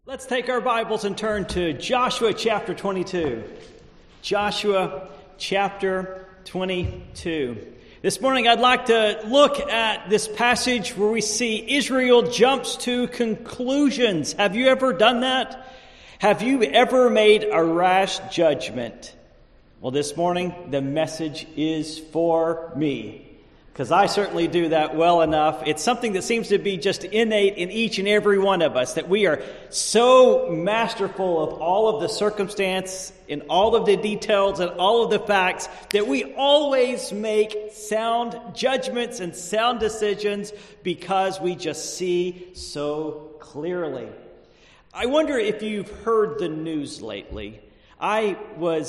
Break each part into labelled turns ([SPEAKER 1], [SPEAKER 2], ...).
[SPEAKER 1] Let's take our Bibles and turn to Joshua chapter 22. Joshua chapter 22. This morning I'd like to look at this passage where we see Israel jumps to conclusions. Have you ever done that? Have you ever made a rash judgment? Well, this morning the message is for me, because I certainly do that well enough. It's something that seems to be just innate in each and every one of us, that we are so masterful of all of the circumstance and all of the details and all of the facts that we always make sound judgments and sound decisions because we just see so clearly. I wonder if you've heard the news lately. I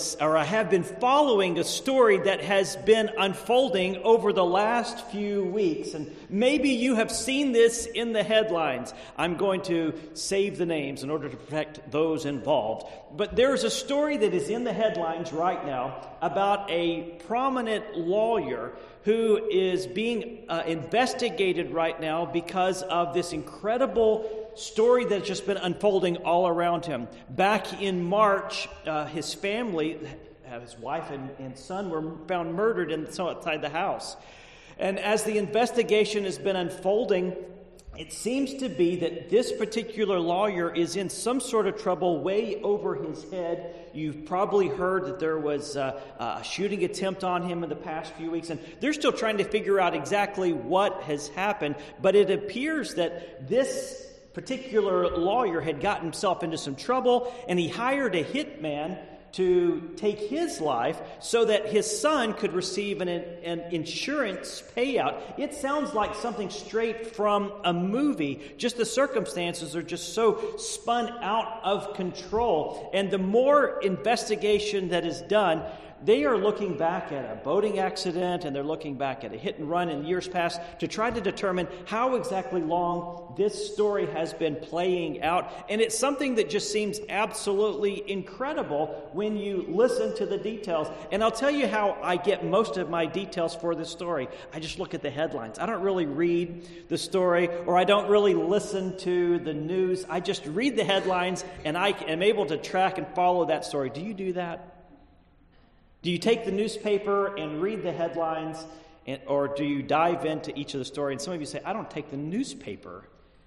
[SPEAKER 1] have been following a story that has been unfolding over the last few weeks, and maybe you have seen this in the headlines. I'm going to save the names in order to protect those involved. But there's a story that is in the headlines right now about a prominent lawyer who is being investigated right now because of this incredible story that's just been unfolding all around him. Back in March, his family, his wife and son, were found murdered outside the house. And as the investigation has been unfolding, it seems to be that this particular lawyer is in some sort of trouble way over his head. You've probably heard that there was a shooting attempt on him in the past few weeks, and they're still trying to figure out exactly what has happened. But it appears that this particular lawyer had gotten himself into some trouble, and he hired a hitman to take his life so that his son could receive an insurance payout. It sounds like something straight from a movie. Just the circumstances are just so spun out of control. And the more investigation that is done, they are looking back at a boating accident, and they're looking back at a hit and run in years past to try to determine how exactly long this story has been playing out. And it's something that just seems absolutely incredible when you listen to the details. And I'll tell you how I get most of my details for this story. I just look at the headlines. I don't really read the story, or I don't really listen to the news. I just read the headlines, and I am able to track and follow that story. Do you do that? Do you take the newspaper and read the headlines, or do you dive into each of the stories? And some of you say, I don't take the newspaper.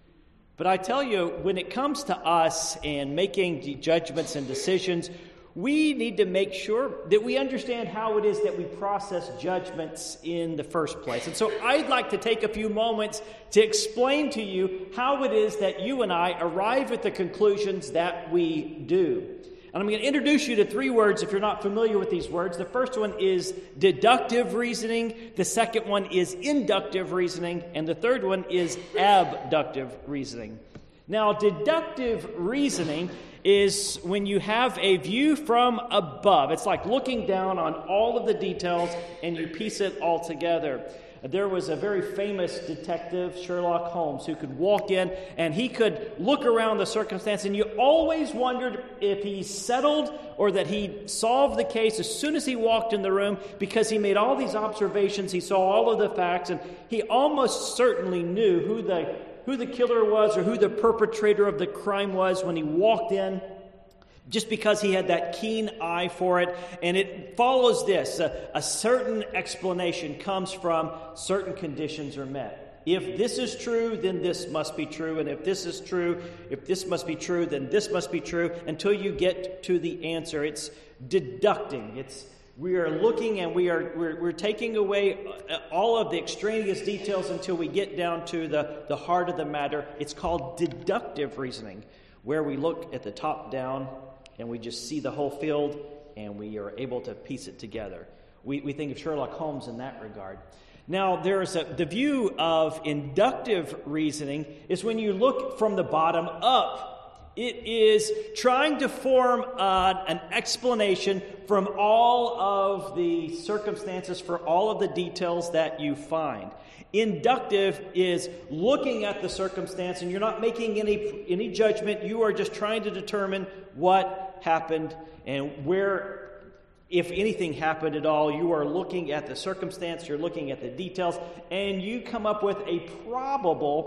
[SPEAKER 1] But I tell you, when it comes to us and making judgments and decisions, we need to make sure that we understand how it is that we process judgments in the first place. And so I'd like to take a few moments to explain to you how it is that you and I arrive at the conclusions that we do. And I'm going to introduce you to three words if you're not familiar with these words. The first one is deductive reasoning. The second one is inductive reasoning. And the third one is abductive reasoning. Now, deductive reasoning is when you have a view from above. It's like looking down on all of the details and you piece it all together. There was a very famous detective, Sherlock Holmes, who could walk in and he could look around the circumstance, and you always wondered if he settled or that he solved the case as soon as he walked in the room, because he made all these observations, he saw all of the facts, and he almost certainly knew who the killer was or who the perpetrator of the crime was when he walked in, just because he had that keen eye for it. And it follows this. A certain explanation comes from certain conditions are met. If this is true, then this must be true. And if this is true, if this must be true, then this must be true, until you get to the answer. It's deducting. We are looking and we're taking away all of the extraneous details until we get down to the heart of the matter. It's called deductive reasoning, where we look at the top down and we just see the whole field, and we are able to piece it together. We think of Sherlock Holmes in that regard. Now, there's the view of inductive reasoning is when you look from the bottom up. It is trying to form an explanation from all of the circumstances, for all of the details that you find. Inductive is looking at the circumstance, and you're not making any judgment. You are just trying to determine what happened and where, if anything happened at all. You are looking at the circumstance, you're looking at the details, and you come up with a probable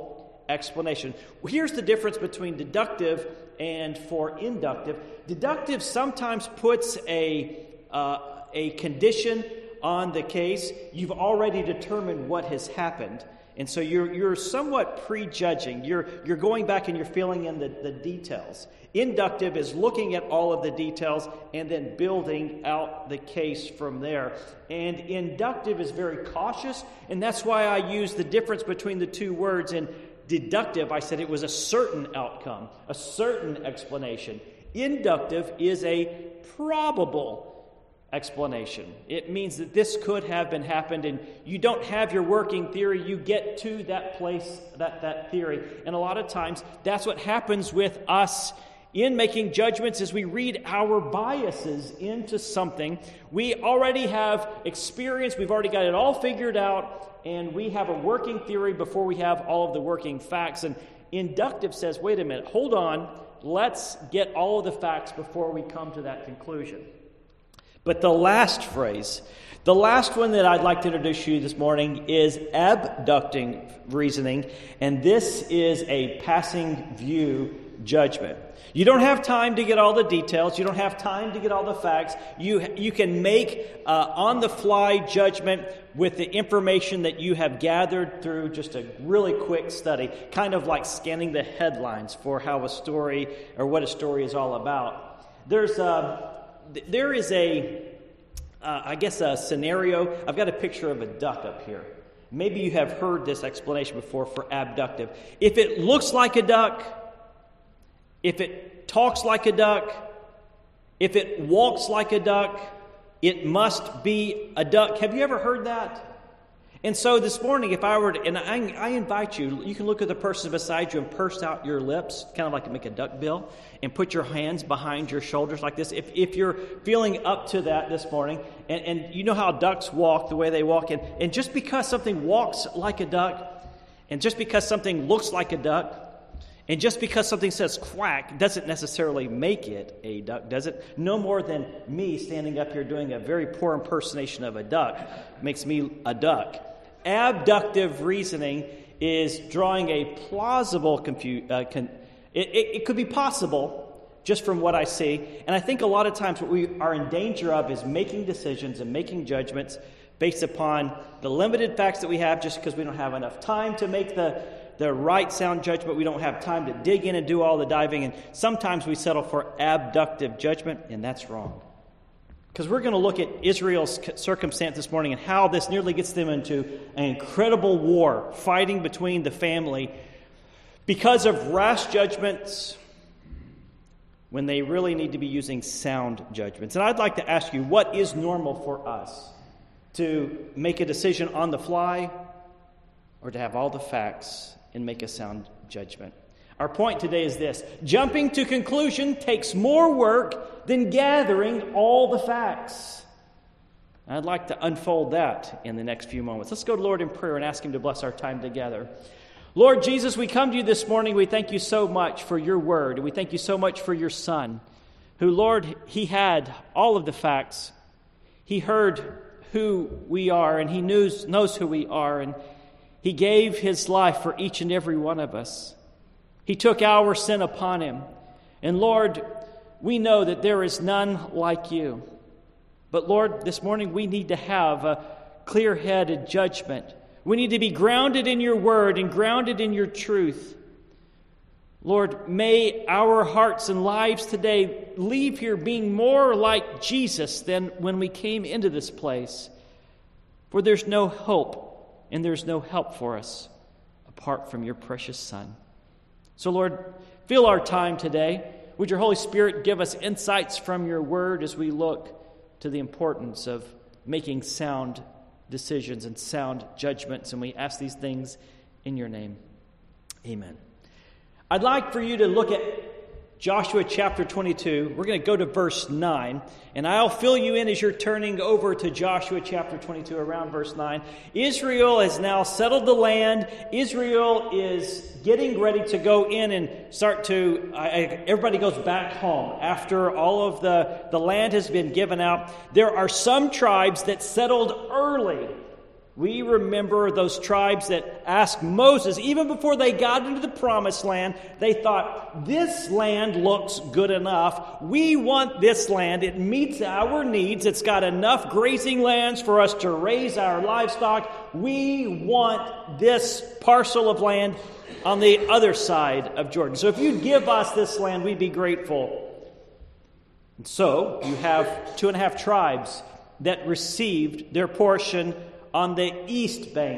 [SPEAKER 1] explanation. Here's the difference between deductive and for inductive. Deductive sometimes puts a condition on the case. You've already determined what has happened. And so you're somewhat prejudging. You're going back and you're filling in the details. Inductive is looking at all of the details and then building out the case from there. And inductive is very cautious, and that's why I use the difference between the two words. In deductive, I said it was a certain outcome, a certain explanation. Inductive is a probable explanation. It means that this could have been happened, and you don't have your working theory. You get to that place, that theory. And a lot of times, that's what happens with us in making judgments as we read our biases into something. We already have experience. We've already got it all figured out, and we have a working theory before we have all of the working facts. And inductive says, wait a minute, hold on. Let's get all of the facts before we come to that conclusion. But the last phrase, the last one that I'd like to introduce you this morning is abducting reasoning, and this is a passing view judgment. You don't have time to get all the details. You don't have time to get all the facts. You can make on-the-fly judgment with the information that you have gathered through just a really quick study, kind of like scanning the headlines for how a story or what a story is all about. There is a scenario. I've got a picture of a duck up here. Maybe you have heard this explanation before for abductive. If it looks like a duck, if it talks like a duck, if it walks like a duck, it must be a duck. Have you ever heard that? And so this morning, if I were to, and I invite you, you can look at the person beside you and purse out your lips, kind of like to make a duck bill, and put your hands behind your shoulders like this. If you're feeling up to that this morning, and you know how ducks walk, the way they walk, and just because something walks like a duck, and just because something looks like a duck, and just because something says quack doesn't necessarily make it a duck, does it? No more than me standing up here doing a very poor impersonation of a duck makes me a duck. Abductive reasoning is drawing a plausible it could be possible just from what I see. And I think a lot of times what we are in danger of is making decisions and making judgments based upon the limited facts that we have, just because we don't have enough time to make the right sound judgment. We don't have time to dig in and do all the diving. And sometimes we settle for abductive judgment, and that's wrong. Because we're going to look at Israel's circumstance this morning and how this nearly gets them into an incredible war, fighting between the family because of rash judgments when they really need to be using sound judgments. And I'd like to ask you, what is normal for us? To make a decision on the fly, or to have all the facts and make a sound judgment? Our point today is this: jumping to conclusion takes more work than gathering all the facts. I'd like to unfold that in the next few moments. Let's go to Lord in prayer and ask Him to bless our time together. Lord Jesus, we come to you this morning. We thank you so much for your word. We thank you so much for your Son, who, Lord, he had all of the facts. He heard who we are, and he knows who we are, and he gave his life for each and every one of us. He took our sin upon him. And Lord, we know that there is none like you. But Lord, this morning we need to have a clear-headed judgment. We need to be grounded in your word and grounded in your truth. Lord, may our hearts and lives today leave here being more like Jesus than when we came into this place. For there's no hope and there's no help for us apart from your precious Son. So Lord, fill our time today. Would your Holy Spirit give us insights from your word as we look to the importance of making sound decisions and sound judgments. And we ask these things in your name. Amen. I'd like for you to look at Joshua chapter 22. We're going to go to verse 9, and I'll fill you in as you're turning over to Joshua chapter 22 around verse 9. Israel has now settled the land. Israel is getting ready to go in and start to, everybody goes back home after all of the land has been given out. There are some tribes that settled early We remember those tribes that asked Moses, even before they got into the promised land, they thought, this land looks good enough. We want this land. It meets our needs. It's got enough grazing lands for us to raise our livestock. We want this parcel of land on the other side of Jordan. So if you'd give us this land, we'd be grateful. And so you have 2.5 tribes that received their portion on the east bank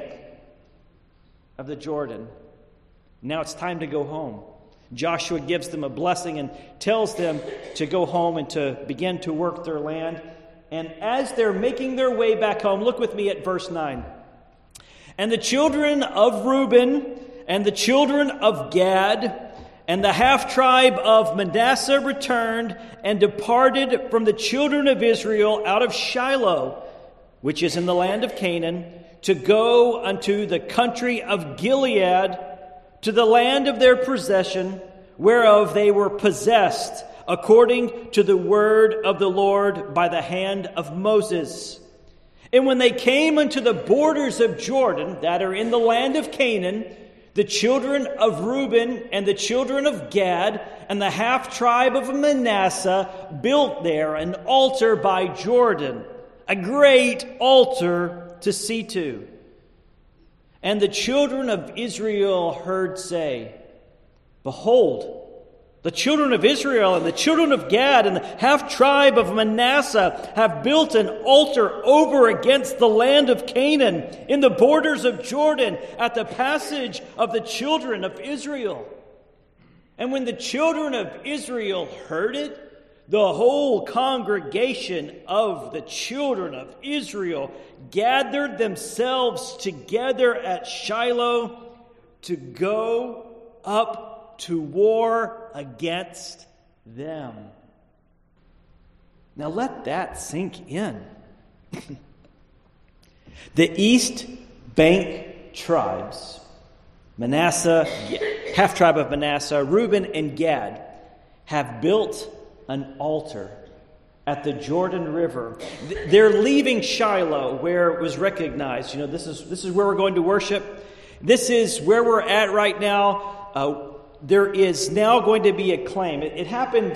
[SPEAKER 1] of the Jordan. Now it's time to go home. Joshua gives them a blessing and tells them to go home and to begin to work their land. And as they're making their way back home, look with me at verse 9. And the children of Reuben and the children of Gad and the half-tribe of Manasseh returned and departed from the children of Israel out of Shiloh, which is in the land of Canaan, to go unto the country of Gilead, to the land of their possession, whereof they were possessed, according to the word of the Lord by the hand of Moses. And when they came unto the borders of Jordan, that are in the land of Canaan, the children of Reuben and the children of Gad and the half-tribe of Manasseh built there an altar by Jordan, a great altar to see to. And the children of Israel heard say, Behold, the children of Israel and the children of Gad and the half-tribe of Manasseh have built an altar over against the land of Canaan in the borders of Jordan at the passage of the children of Israel. And when the children of Israel heard it, the whole congregation of the children of Israel gathered themselves together at Shiloh to go up to war against them. Now let that sink in. The East Bank tribes, Manasseh, half-tribe of Manasseh, Reuben and Gad, have built an altar at the Jordan River. They're leaving Shiloh, where it was recognized. You know, this is where we're going to worship. This is where we're at right now. There is now going to be a claim. It happened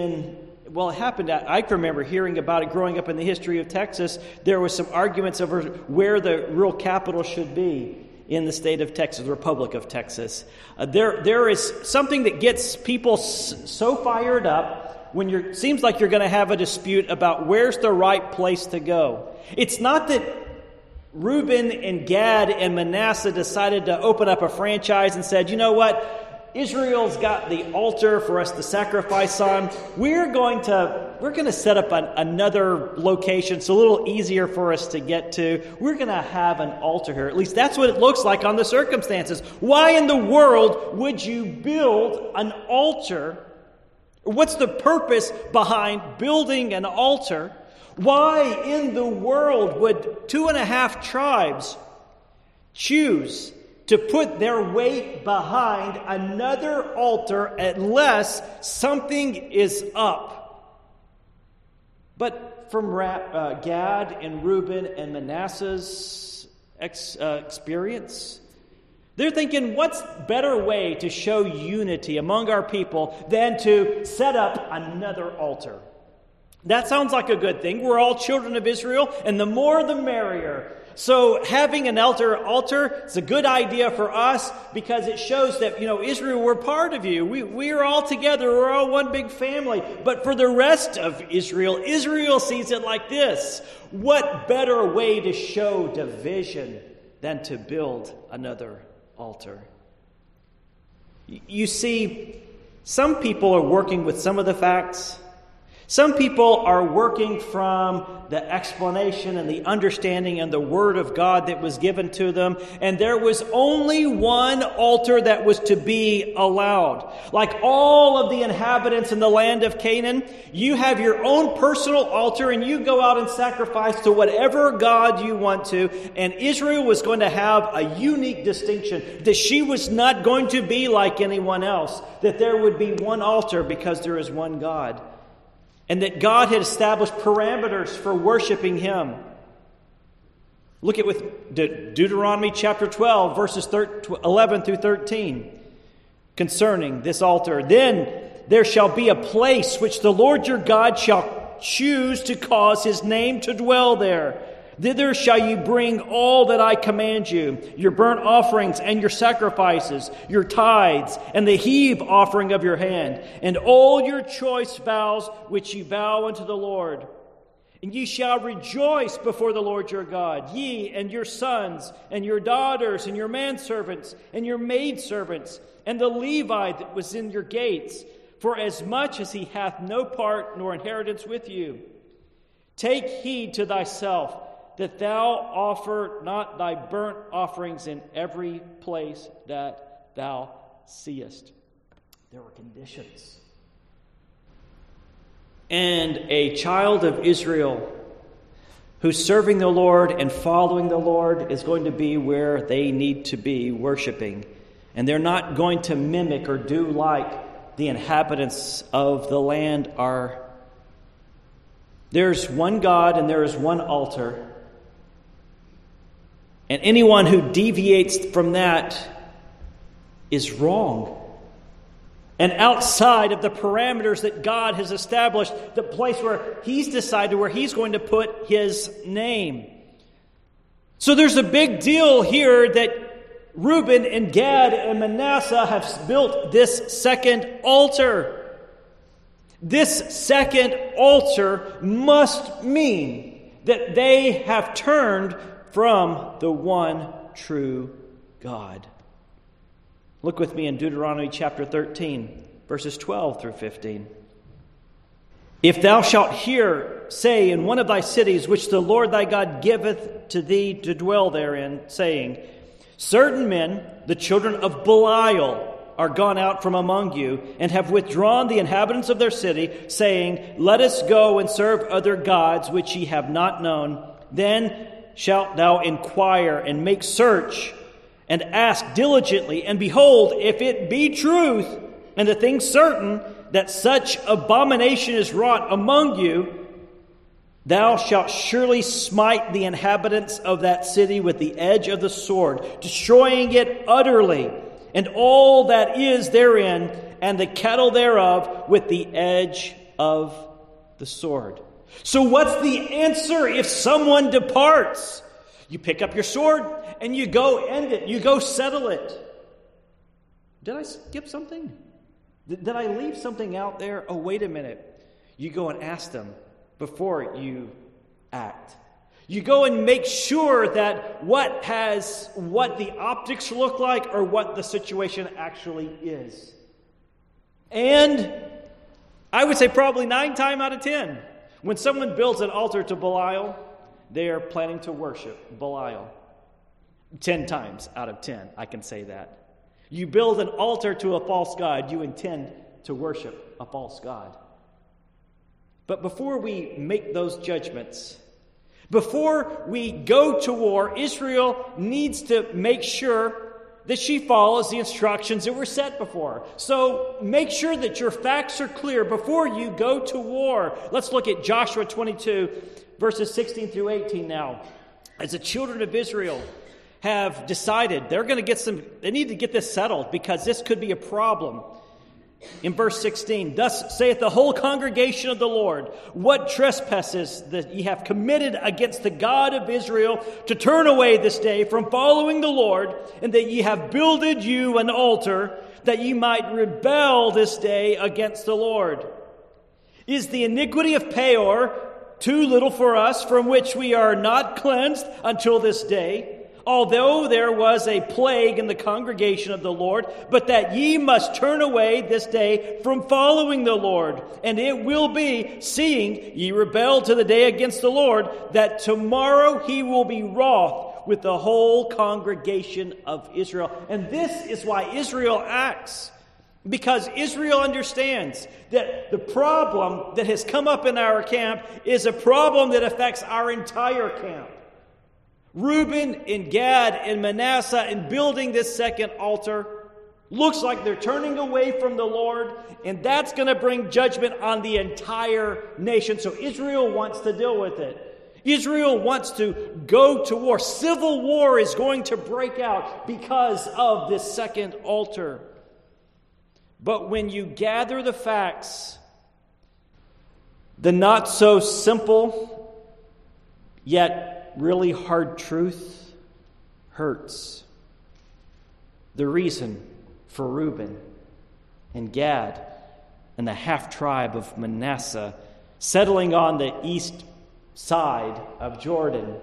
[SPEAKER 1] I can remember hearing about it growing up in the history of Texas. There was some arguments over where the real capital should be in the state of Texas, the Republic of Texas. There is something that gets people so fired up when seems like you're going to have a dispute about where's the right place to go. It's not that Reuben and Gad and Manasseh decided to open up a franchise and said, you know what? Israel's got the altar for us to sacrifice on. We're going to set up another location. It's a little easier for us to get to. We're going to have an altar here. At least that's what it looks like on the circumstances. Why in the world would you build an altar? What's the purpose behind building an altar? Why in the world would 2.5 tribes choose to put their weight behind another altar unless something is up? But from Gad and Reuben and Manasseh's experience, they're thinking, what's better way to show unity among our people than to set up another altar? That sounds like a good thing. We're all children of Israel, and the more the merrier. So having an altar is a good idea for us because it shows that, Israel, we're part of you. We're all together. We're all one big family. But for the rest of Israel sees it like this. What better way to show division than to build another altar? You see, some people are working with some of the facts. Some people are working from the explanation and the understanding and the Word of God that was given to them. And there was only one altar that was to be allowed. Like all of the inhabitants in the land of Canaan, you have your own personal altar and you go out and sacrifice to whatever God you want to. And Israel was going to have a unique distinction, that she was not going to be like anyone else, that there would be one altar because there is one God. And that God had established parameters for worshiping Him. Look at with Deuteronomy chapter 12, verses 11 through 13, concerning this altar. Then there shall be a place which the Lord your God shall choose to cause his name to dwell there. Thither shall you bring all that I command you, your burnt offerings and your sacrifices, your tithes, and the heave offering of your hand, and all your choice vows which ye vow unto the Lord. And ye shall rejoice before the Lord your God, ye and your sons, and your daughters, and your manservants, and your maidservants, and the Levite that was in your gates, for as much as he hath no part nor inheritance with you. Take heed to thyself, that thou offer not thy burnt offerings in every place that thou seest. There were conditions. And a child of Israel who's serving the Lord and following the Lord is going to be where they need to be worshiping. And they're not going to mimic or do like the inhabitants of the land are. There's one God and there is one altar. And anyone who deviates from that is wrong. And outside of the parameters that God has established, the place where he's decided where he's going to put his name. So there's a big deal here that Reuben and Gad and Manasseh have built this second altar. This second altar must mean that they have turned from the one true God. Look with me in Deuteronomy chapter 13, verses 12 through 15. If thou shalt hear say in one of thy cities, which the Lord thy God giveth to thee to dwell therein, saying, certain men, the children of Belial, are gone out from among you, and have withdrawn the inhabitants of their city, saying, let us go and serve other gods which ye have not known, then shalt thou inquire and make search, and ask diligently, and behold, if it be truth, and the thing certain, that such abomination is wrought among you, thou shalt surely smite the inhabitants of that city with the edge of the sword, destroying it utterly, and all that is therein, and the cattle thereof with the edge of the sword. So what's the answer if someone departs? You pick up your sword and you go end it. You go settle it. Did I skip something? Did I leave something out there? Oh, wait a minute. You go and ask them before you act. You go and make sure that what the optics look like or what the situation actually is. And I would say probably 9 times out of 10, when someone builds an altar to Belial, they are planning to worship Belial. 10 times out of 10, I can say that. You build an altar to a false god, you intend to worship a false god. But before we make those judgments, before we go to war, Israel needs to make sure that she follows the instructions that were set before. So make sure that your facts are clear before you go to war. Let's look at Joshua 22, verses 16 through 18 now. As the children of Israel have decided they need to get this settled because this could be a problem. In verse 16, thus saith the whole congregation of the Lord, what trespasses that ye have committed against the God of Israel, to turn away this day from following the Lord, and that ye have builded you an altar, that ye might rebel this day against the Lord. Is the iniquity of Peor too little for us, from which we are not cleansed until this day? Although there was a plague in the congregation of the Lord, but that ye must turn away this day from following the Lord. And it will be, seeing ye rebel to the day against the Lord, that tomorrow he will be wroth with the whole congregation of Israel. And this is why Israel acts. Because Israel understands that the problem that has come up in our camp is a problem that affects our entire camp. Reuben and Gad and Manasseh in building this second altar looks like they're turning away from the Lord, and that's going to bring judgment on the entire nation. So Israel wants to deal with it. Israel wants to go to war. Civil war is going to break out because of this second altar. But when you gather the facts, the not so simple yet really hard truth hurts. The reason for Reuben and Gad and the half-tribe of Manasseh settling on the east side of Jordan,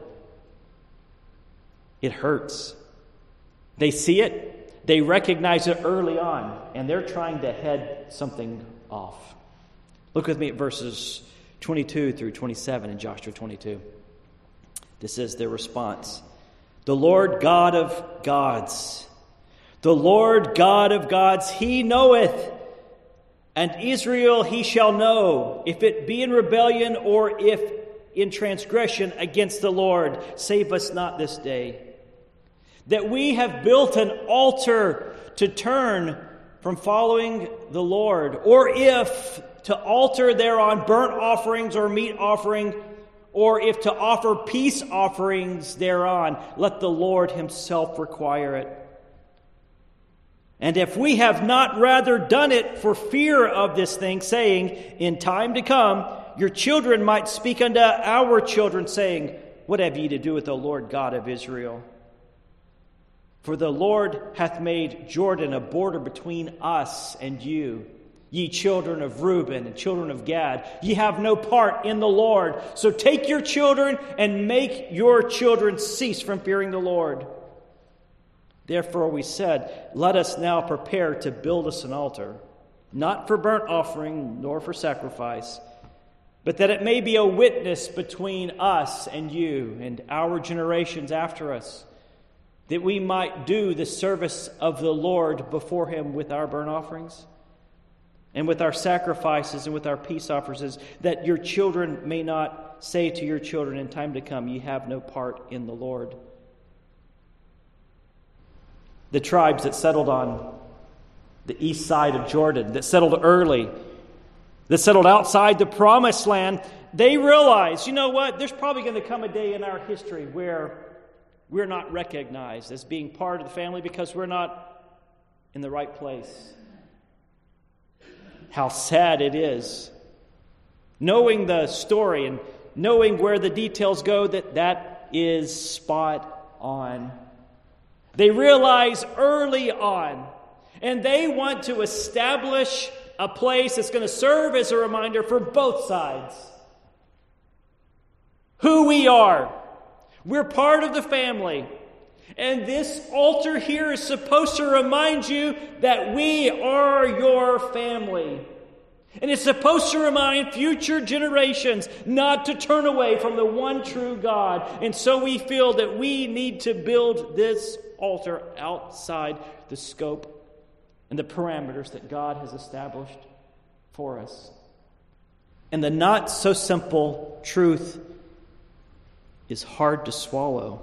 [SPEAKER 1] it hurts. They see it, they recognize it early on, and they're trying to head something off. Look with me at verses 22 through 27 in Joshua 22. This is their response. The Lord God of gods, the Lord God of gods, He knoweth, and Israel He shall know, if it be in rebellion or if in transgression against the Lord. Save us not this day, that we have built an altar to turn from following the Lord, or if to alter thereon burnt offerings or meat offering, or if to offer peace offerings thereon, let the Lord Himself require it. And if we have not rather done it for fear of this thing, saying, in time to come, your children might speak unto our children, saying, what have ye to do with the Lord God of Israel? For the Lord hath made Jordan a border between us and you. Ye children of Reuben and children of Gad, ye have no part in the Lord. So take your children and make your children cease from fearing the Lord. Therefore we said, let us now prepare to build us an altar, not for burnt offering nor for sacrifice, but that it may be a witness between us and you and our generations after us, that we might do the service of the Lord before Him with our burnt offerings and with our sacrifices and with our peace offerings, that your children may not say to your children in time to come, ye have no part in the Lord. The tribes that settled on the east side of Jordan, that settled early, that settled outside the promised land, they realized, you know what, there's probably going to come a day in our history where we're not recognized as being part of the family because we're not in the right place. How sad it is. Knowing the story and knowing where the details go, that is spot on. They realize early on, and they want to establish a place that's going to serve as a reminder for both sides. Who we are. We're part of the family. And this altar here is supposed to remind you that we are your family. And it's supposed to remind future generations not to turn away from the one true God. And so we feel that we need to build this altar outside the scope and the parameters that God has established for us. And the not so simple truth is hard to swallow.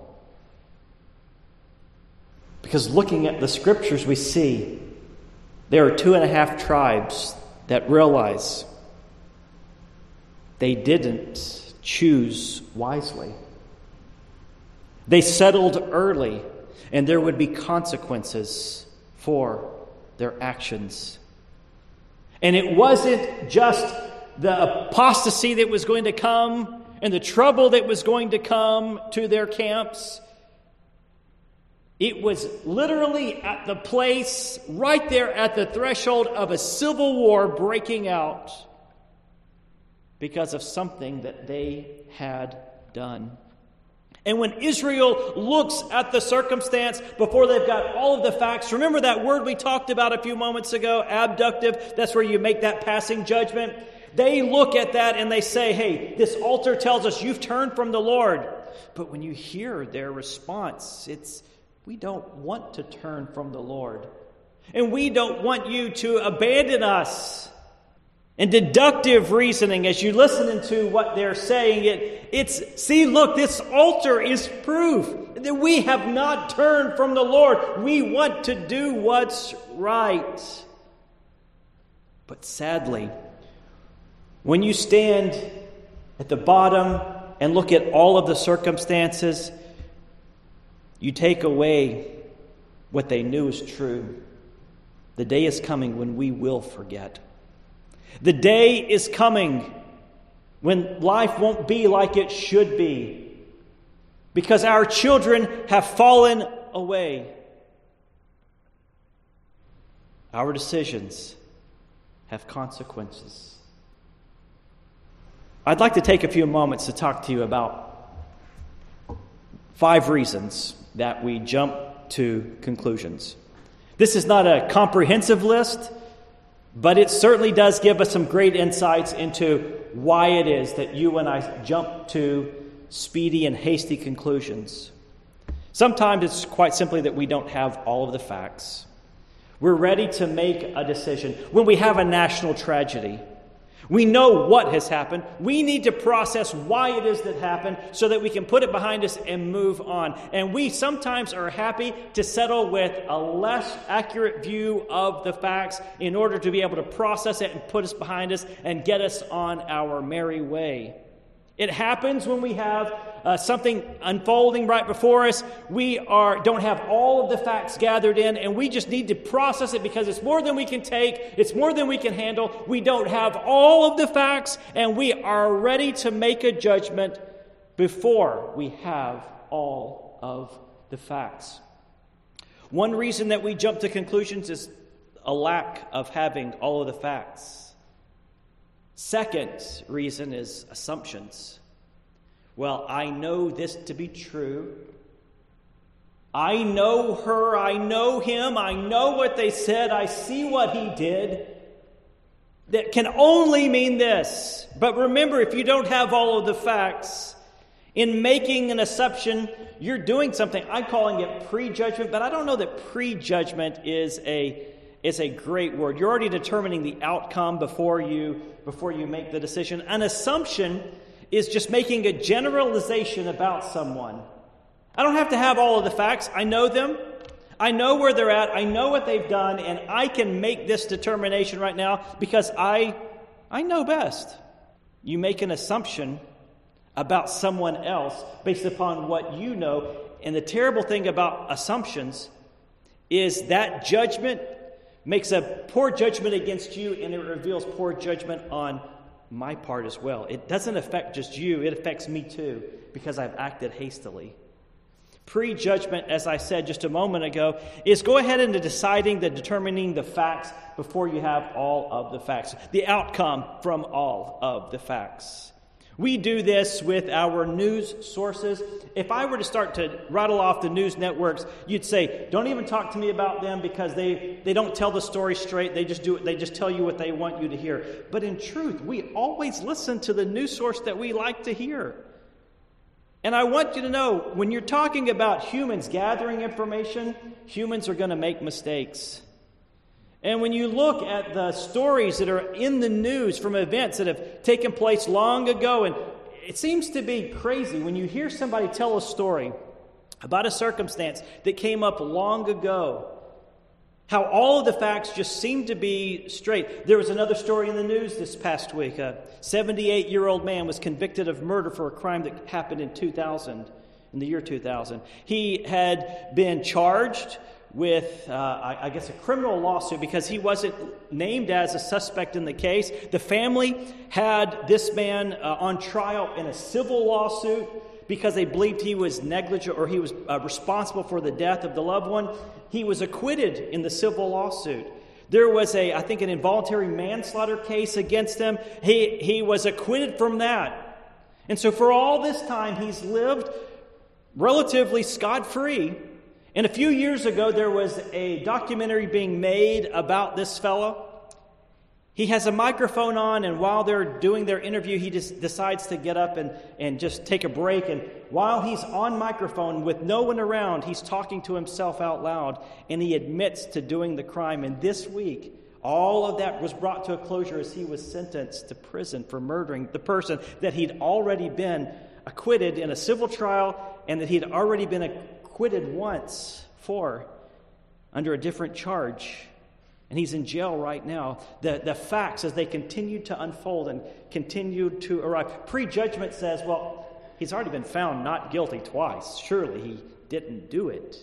[SPEAKER 1] Because looking at the scriptures, we see there are 2.5 tribes that realize they didn't choose wisely. They settled early, and there would be consequences for their actions. And it wasn't just the apostasy that was going to come and the trouble that was going to come to their camps. It was literally at the place, right there at the threshold of a civil war breaking out because of something that they had done. And when Israel looks at the circumstance before they've got all of the facts, remember that word we talked about a few moments ago, abductive? That's where you make that passing judgment. They look at that and they say, hey, this altar tells us you've turned from the Lord. But when you hear their response, it's, we don't want to turn from the Lord. And we don't want you to abandon us. And deductive reasoning, as you listen into what they're saying, look, this altar is proof that we have not turned from the Lord. We want to do what's right. But sadly, when you stand at the bottom and look at all of the circumstances, you take away what they knew is true. The day is coming when we will forget. The day is coming when life won't be like it should be, because our children have fallen away. Our decisions have consequences. I'd like to take a few moments to talk to you about 5 reasons that we jump to conclusions. This is not a comprehensive list, but it certainly does give us some great insights into why it is that you and I jump to speedy and hasty conclusions. Sometimes it's quite simply that we don't have all of the facts. We're ready to make a decision when we have a national tragedy. We know what has happened. We need to process why it is that happened so that we can put it behind us and move on. And we sometimes are happy to settle with a less accurate view of the facts in order to be able to process it and put us behind us and get us on our merry way. It happens when we have something unfolding right before us. We don't have all of the facts gathered in, and we just need to process it because it's more than we can take. It's more than we can handle. We don't have all of the facts, and we are ready to make a judgment before we have all of the facts. One reason that we jump to conclusions is a lack of having all of the facts. Second reason is assumptions. Well, I know this to be true. I know her, I know him, I know what they said, I see what he did. That can only mean this. But remember, if you don't have all of the facts, in making an assumption, you're doing something. I'm calling it prejudgment, but I don't know that prejudgment is a great word. You're already determining the outcome before you make the decision. An assumption is just making a generalization about someone. I don't have to have all of the facts. I know them. I know where they're at. I know what they've done, and I can make this determination right now because I know best. You make an assumption about someone else based upon what you know, and the terrible thing about assumptions is that judgment makes a poor judgment against you, and it reveals poor judgment on my part as well. It doesn't affect just you, it affects me too, because I've acted hastily. Prejudgment, as I said just a moment ago, is go ahead into determining the facts before you have all of the facts, the outcome from all of the facts. We do this with our news sources. If I were to start to rattle off the news networks, you'd say, don't even talk to me about them because they don't tell the story straight. They just tell you what they want you to hear. But in truth, we always listen to the news source that we like to hear. And I want you to know, when you're talking about humans gathering information, humans are going to make mistakes. And when you look at the stories that are in the news from events that have taken place long ago, and it seems to be crazy when you hear somebody tell a story about a circumstance that came up long ago, how all of the facts just seem to be straight. There was another story in the news this past week. A 78-year-old man was convicted of murder for a crime that happened in the year 2000. He had been charged with, a criminal lawsuit because he wasn't named as a suspect in the case. The family had this man on trial in a civil lawsuit because they believed he was negligent or he was responsible for the death of the loved one. He was acquitted in the civil lawsuit. There was an involuntary manslaughter case against him. He was acquitted from that. And so for all this time, he's lived relatively scot-free. And a few years ago, there was a documentary being made about this fellow. He has a microphone on, and while they're doing their interview, he just decides to get up and just take a break. And while he's on microphone with no one around, he's talking to himself out loud, and he admits to doing the crime. And this week, all of that was brought to a closure as he was sentenced to prison for murdering the person that he'd already been acquitted in a civil trial and that he'd already been acquitted once for under a different charge. And he's in jail right now. The facts, as they continue to unfold and continue to arrive. Prejudgment says, well, he's already been found not guilty twice. Surely he didn't do it.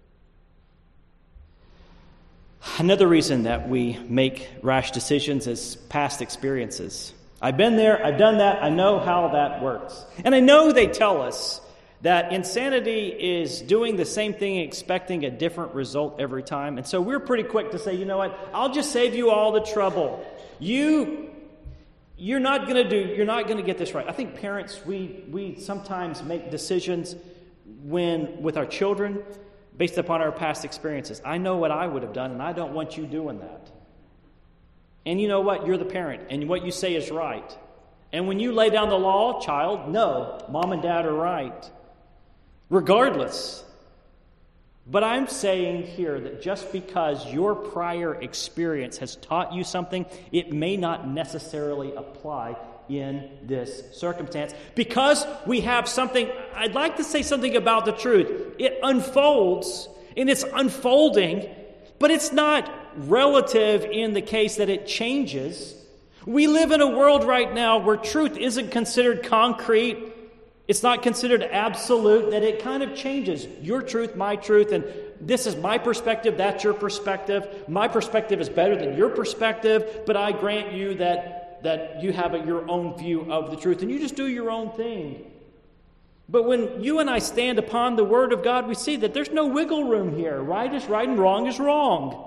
[SPEAKER 1] Another reason that we make rash decisions is past experiences. I've been there, I've done that, I know how that works. And I know they tell us that insanity is doing the same thing and expecting a different result every time. And so we're pretty quick to say, you know what, I'll just save you all the trouble. You're not going to get this right. I think parents, we sometimes make decisions with our children based upon our past experiences. I know what I would have done, and I don't want you doing that. And you know what? You're the parent, and what you say is right. And when you lay down the law, child, no, mom and dad are right. Regardless. But I'm saying here that just because your prior experience has taught you something, it may not necessarily apply in this circumstance. Because we have something, I'd like to say something about the truth. It unfolds, and it's unfolding, but it's not relative in the case that it changes. We live in a world right now where truth isn't considered concrete. It's not considered absolute, that it kind of changes. Your truth, my truth, and this is my perspective, that's your perspective. My perspective is better than your perspective, but I grant you that you have your own view of the truth, and you just do your own thing. But when you and I stand upon the Word of God, we see that there's no wiggle room here. Right is right and wrong is wrong.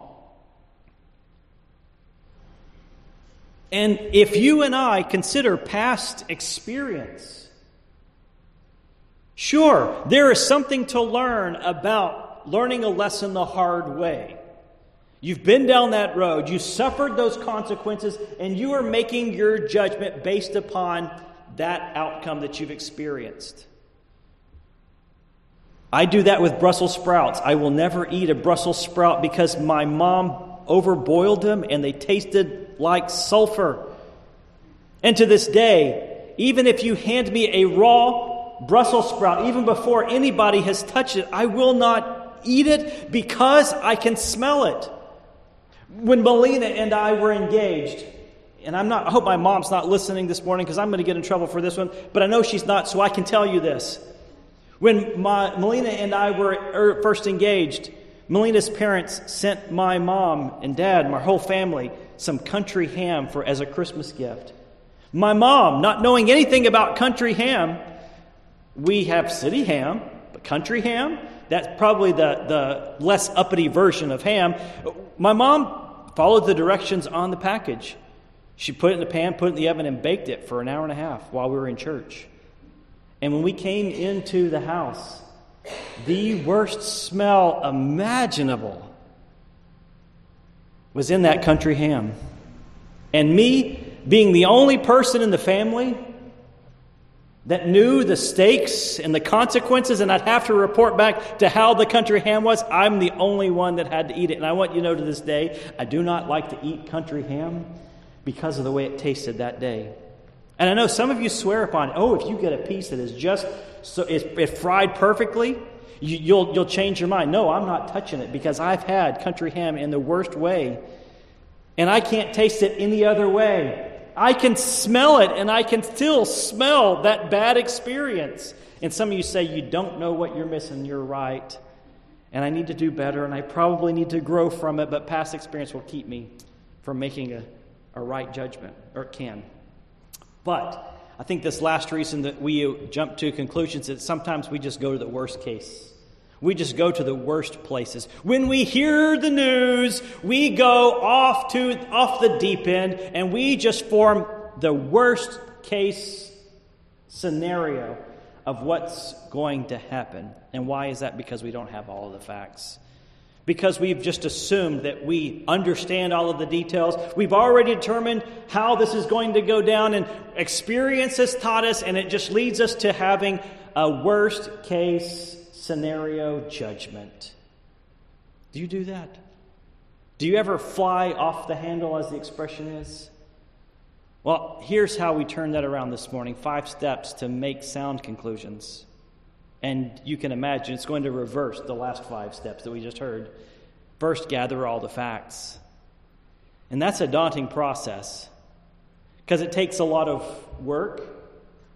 [SPEAKER 1] And if you and I consider past experience, sure, there is something to learn about learning a lesson the hard way. You've been down that road, you suffered those consequences, and you are making your judgment based upon that outcome that you've experienced. I do that with Brussels sprouts. I will never eat a Brussels sprout because my mom overboiled them and they tasted like sulfur. And to this day, even if you hand me a raw Brussels sprout, even before anybody has touched it, I will not eat it because I can smell it. When Melina and I were engaged, and I hope my mom's not listening this morning because I'm going to get in trouble for this one, but I know she's not, so I can tell you this. When Melina and I were first engaged, Melina's parents sent my mom and dad, my whole family, some country ham as a Christmas gift. My mom, not knowing anything about country ham, we have city ham, but country ham, that's probably the less uppity version of ham. My mom followed the directions on the package. She put it in the pan, put it in the oven, and baked it for an hour and a half while we were in church. And when we came into the house, the worst smell imaginable was in that country ham. And me, being the only person in the family that knew the stakes and the consequences, and I'd have to report back to how the country ham was, I'm the only one that had to eat it. And I want you to know to this day, I do not like to eat country ham because of the way it tasted that day. And I know some of you swear upon, if you get a piece that is just so it's fried perfectly, you'll change your mind. No, I'm not touching it because I've had country ham in the worst way, and I can't taste it any other way. I can smell it, and I can still smell that bad experience. And some of you say you don't know what you're missing. You're right. And I need to do better, and I probably need to grow from it, but past experience will keep me from making a right judgment, or it can. But I think this last reason that we jump to conclusions is sometimes we just go to the worst case. We just go to the worst places. When we hear the news, we go off the deep end, and we just form the worst case scenario of what's going to happen. And why is that? Because we don't have all of the facts. Because we've just assumed that we understand all of the details. We've already determined how this is going to go down, and experience has taught us, and it just leads us to having a worst case scenario judgment. Do you do that? Do you ever fly off the handle, as the expression is? Well, here's how we turn that around this morning. 5 steps to make sound conclusions. And you can imagine it's going to reverse the last 5 steps that we just heard. First, gather all the facts. And that's a daunting process because it takes a lot of work.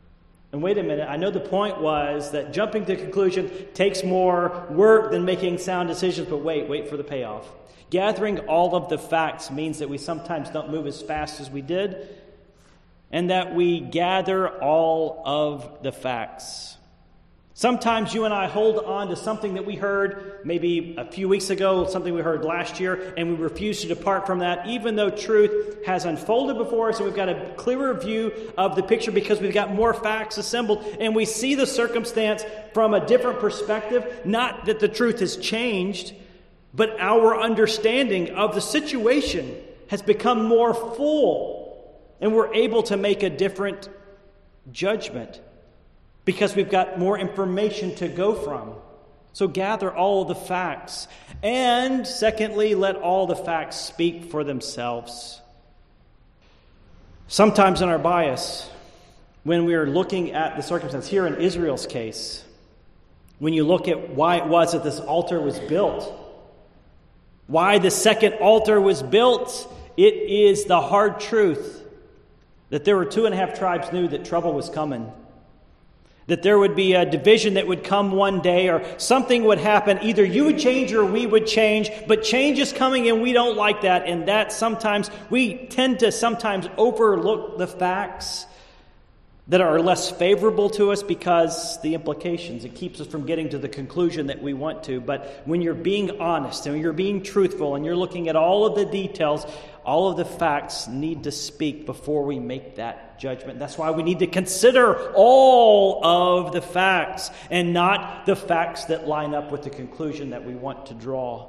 [SPEAKER 1] And wait a minute, I know the point was that jumping to conclusion takes more work than making sound decisions, but wait for the payoff. Gathering all of the facts means that we sometimes don't move as fast as we did, and that we gather all of the facts. Sometimes you and I hold on to something that we heard maybe a few weeks ago, something we heard last year, and we refuse to depart from that, even though truth has unfolded before us and we've got a clearer view of the picture because we've got more facts assembled and we see the circumstance from a different perspective. Not that the truth has changed, but our understanding of the situation has become more full, and we're able to make a different judgment because we've got more information to go from. So gather all the facts. And secondly, let all the facts speak for themselves. Sometimes in our bias, when we're looking at the circumstance, here in Israel's case, when you look at why it was that this altar was built, why the second altar was built, it is the hard truth that there were 2.5 tribes knew that trouble was coming. That there would be a division that would come one day, or something would happen. Either you would change or we would change, but change is coming and we don't like that. And that sometimes, we tend to sometimes overlook the facts that are less favorable to us because the implications, it keeps us from getting to the conclusion that we want to. But when you're being honest and you're being truthful and you're looking at all of the details, all of the facts need to speak before we make that judgment. That's why we need to consider all of the facts and not the facts that line up with the conclusion that we want to draw.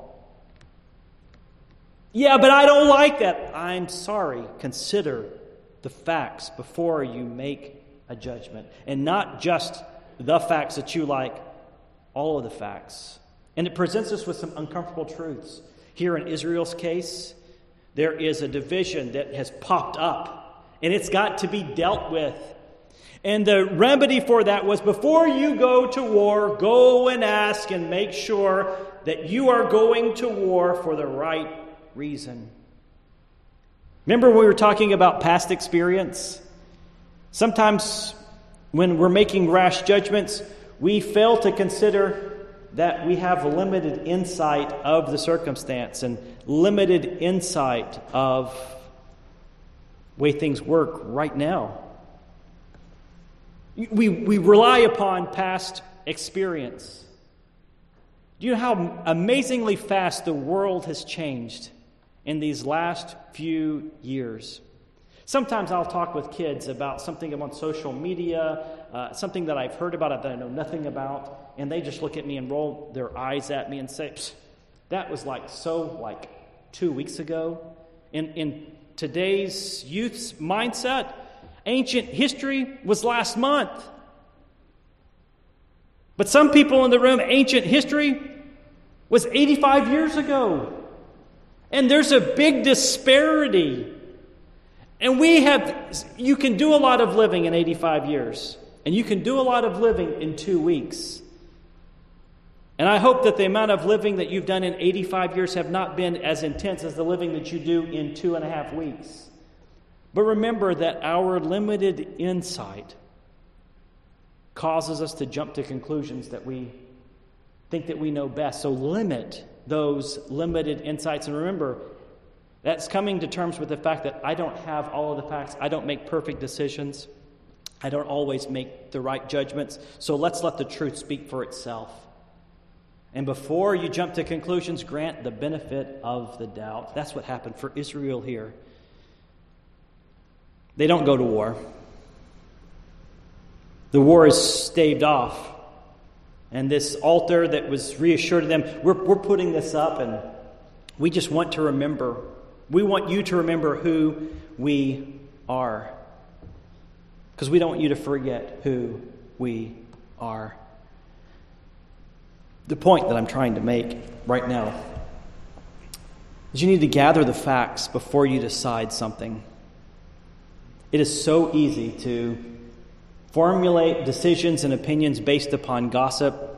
[SPEAKER 1] Yeah, but I don't like that. I'm sorry. Consider the facts before you make a judgment. And not just the facts that you like, all of the facts. And it presents us with some uncomfortable truths. Here in Israel's case, there is a division that has popped up, and it's got to be dealt with. And the remedy for that was, before you go to war, go and ask and make sure that you are going to war for the right reason. Remember when we were talking about past experience? Sometimes when we're making rash judgments, we fail to consider that we have limited insight of the circumstance and limited insight of the way things work right now. We rely upon past experience. Do you know how amazingly fast the world has changed in these last few years? Sometimes I'll talk with kids about something on social media, something that I've heard about that I know nothing about, and they just look at me and roll their eyes at me and say, that was like 2 weeks ago. In today's youth's mindset, ancient history was last month. But some people in the room, ancient history was 85 years ago. And there's a big disparity. And you can do a lot of living in 85 years. And you can do a lot of living in 2 weeks. And I hope that the amount of living that you've done in 85 years have not been as intense as the living that you do in 2.5 weeks. But remember that our limited insight causes us to jump to conclusions that we think that we know best. So limit those limited insights. And remember, that's coming to terms with the fact that I don't have all of the facts. I don't make perfect decisions. I don't always make the right judgments. So let's let the truth speak for itself. And before you jump to conclusions, grant the benefit of the doubt. That's what happened for Israel here. They don't go to war. The war is staved off. And this altar that was reassured to them, we're putting this up, and we just want to remember. We want you to remember who we are. Because we don't want you to forget who we are. The point that I'm trying to make right now is you need to gather the facts before you decide something. It is so easy to formulate decisions and opinions based upon gossip,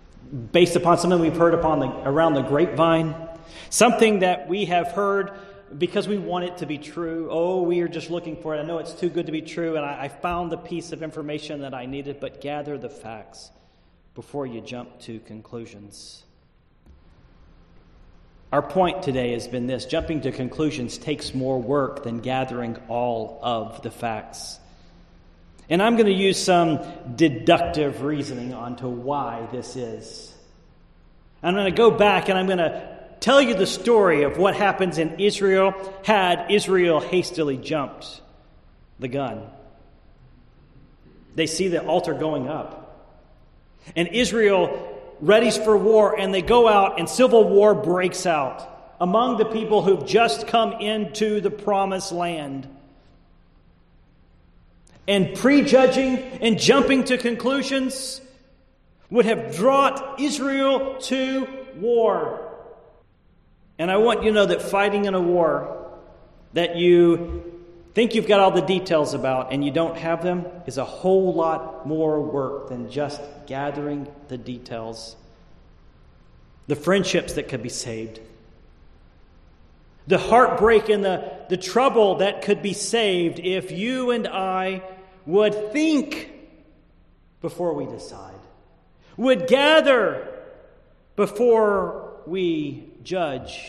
[SPEAKER 1] based upon something we've heard around the grapevine, something that we have heard because we want it to be true. Oh, we are just looking for it. I know it's too good to be true, and I found the piece of information that I needed, but gather the facts before you jump to conclusions. Our point today has been this: jumping to conclusions takes more work than gathering all of the facts. And I'm going to use some deductive reasoning onto why this is. I'm going to go back and I'm going to tell you the story of what happens in Israel had Israel hastily jumped the gun. They see the altar going up. And Israel readies for war, and they go out, and civil war breaks out among the people who've just come into the promised land. And prejudging and jumping to conclusions would have brought Israel to war. And I want you to know that fighting in a war that you think you've got all the details about and you don't have them is a whole lot more work than just gathering the details. The friendships that could be saved. The heartbreak and the trouble that could be saved if you and I would think before we decide. Would gather before we judge.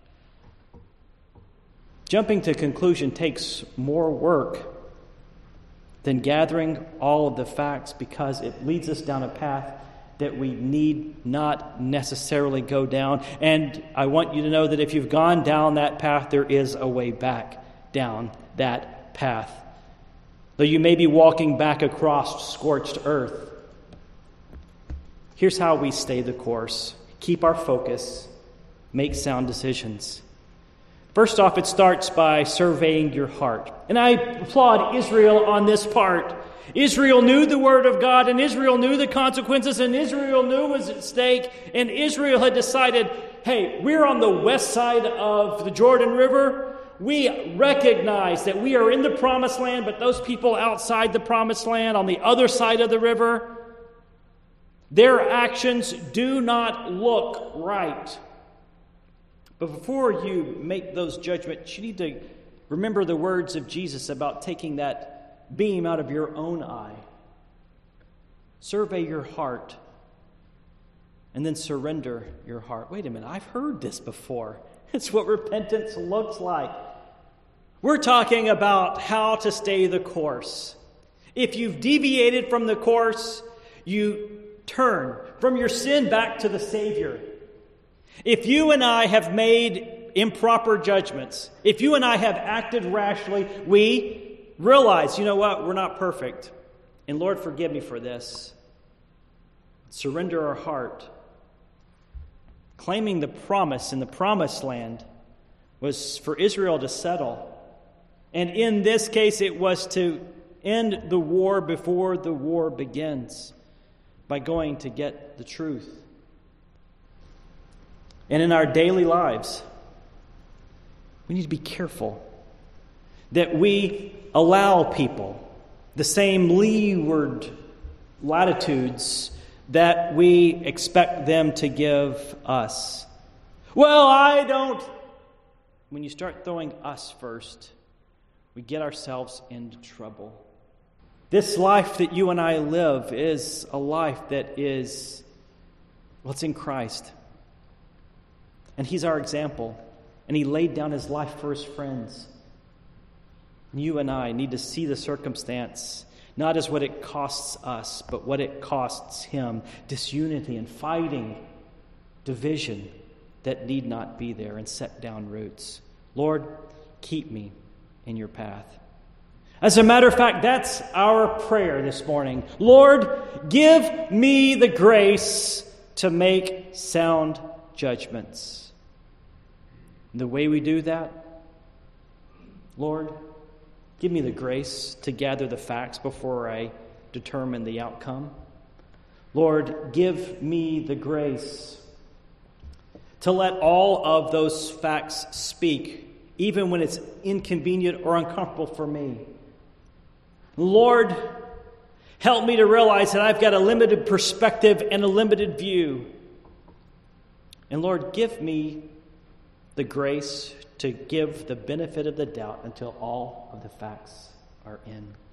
[SPEAKER 1] Jumping to conclusion takes more work than gathering all of the facts because it leads us down a path that we need not necessarily go down. And I want you to know that if you've gone down that path, there is a way back down that path. Though you may be walking back across scorched earth, here's how we stay the course. Keep our focus. Make sound decisions. First off, it starts by surveying your heart. And I applaud Israel on this part. Israel knew the word of God, and Israel knew the consequences, and Israel knew what was at stake, and Israel had decided, hey, we're on the west side of the Jordan River. We recognize that we are in the promised land, but those people outside the promised land, on the other side of the river, their actions do not look right. But before you make those judgments, you need to remember the words of Jesus about taking that beam out of your own eye. Survey your heart and then surrender your heart. Wait a minute, I've heard this before. It's what repentance looks like. We're talking about how to stay the course. If you've deviated from the course, you turn from your sin back to the Savior. If you and I have made improper judgments, if you and I have acted rashly, we realize, you know what, we're not perfect. And Lord, forgive me for this. Surrender our heart. Claiming the promise in the promised land was for Israel to settle. And in this case, it was to end the war before the war begins by going to get the truth. And in our daily lives, we need to be careful that we allow people the same leeward latitudes that we expect them to give us. Well, I don't. When you start throwing us first, we get ourselves into trouble. This life that you and I live is a life that is, well, it's in Christ. And He's our example. And He laid down His life for His friends. And you and I need to see the circumstance, not as what it costs us, but what it costs Him. Disunity and fighting, division that need not be there, and set down roots. Lord, keep me in your path. As a matter of fact, that's our prayer this morning. Lord, give me the grace to make sound judgments. And the way we do that, Lord, give me the grace to gather the facts before I determine the outcome. Lord, give me the grace to let all of those facts speak, even when it's inconvenient or uncomfortable for me. Lord, help me to realize that I've got a limited perspective and a limited view. And Lord, give me the grace to give the benefit of the doubt until all of the facts are in.